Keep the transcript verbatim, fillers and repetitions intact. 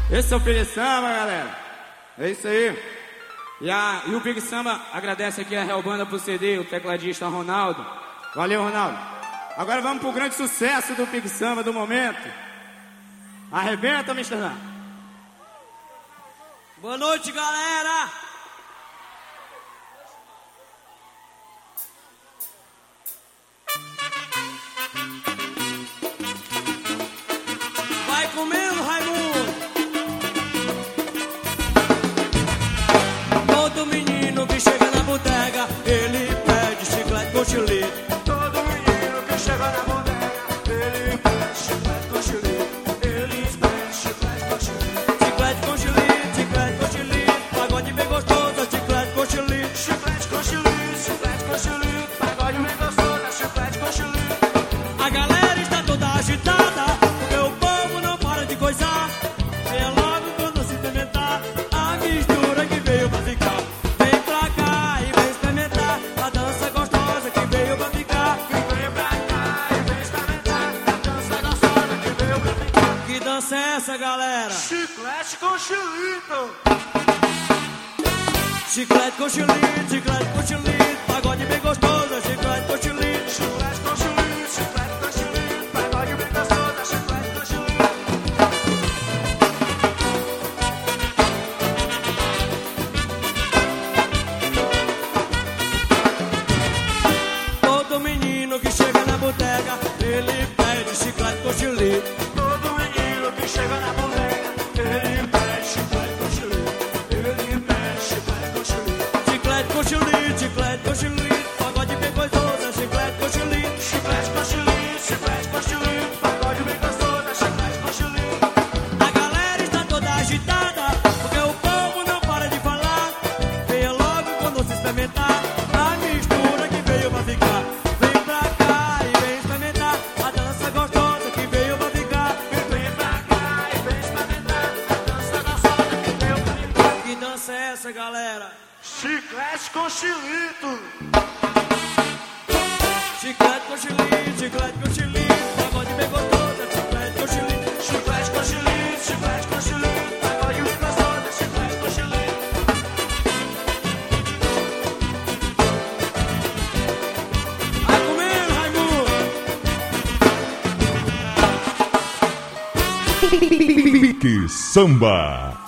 Esse é o Pig Samba, galera. É isso aí. E, a, e o Pig Samba agradece aqui a Real Banda por C D, o tecladista Ronaldo. Valeu, Ronaldo. Agora vamos pro grande sucesso do Pig Samba do momento. Arrebenta, mister Dan. Boa noite, galera. Vai comendo, Raimundo. Todo menino que chega na bodega, ele pede chiclete com chulito. Todo menino que chega na bodega, ele pede chiclete com chulito. Ele pede chiclete com chulito. Chiclete com chulito, chiclete com chulito. Pagode bem gostoso, chiclete com chulito. Chiclete com chulito, chiclete com chulito. Pagode bem gostoso, chiclete com chulito. A galera está toda agitada, porque o povo não para de coisar. É logo quando se experimentar a mistura que veio pra ficar. Vem pra cá e vem experimentar a dança gostosa que veio pra ficar. Vem pra cá e vem experimentar a dança gostosa que veio pra ficar. Que dança é essa, galera? Chiclete com chulito. Chiclete com chulito, chiclete com chulito. Pagode bem gostoso, chiclete com chulito. Chiclete com chulito, chiclete com chulito. Pagode bem gostoso, chiclete com chulito. Todo menino que chega na bodega, ele pede chiclete com chulito. Todo menino que chega na bodega, ele pede chiclete com chulito. Ele pede chiclete com chulito. Chiclete com chulito, chiclete com chulito. Pagode bem gostoso, chiclete com chulito. Chiclete com chulito, chiclete com chulito. Pagode bem gostoso, chiclete com chulito. A galera está toda agitada, porque o povo não para de falar. Venha logo quando se experimentar a mistura que veio pra ficar. Vem pra cá e vem experimentar a dança gostosa que veio pra ficar. Vem pra cá e vem experimentar a dança gostosa que veio pra ficar. Que dança é essa, galera? Chiclete com chulito. Chiclete com chulito, chiclete com chulito. Pagode bem gostoso, chiclete com chulito. Chiclete com chulito, chiclete com chulito. Pagode bem gostoso, chiclete com chulito. Vai comendo, Raimundo. Pig Samba.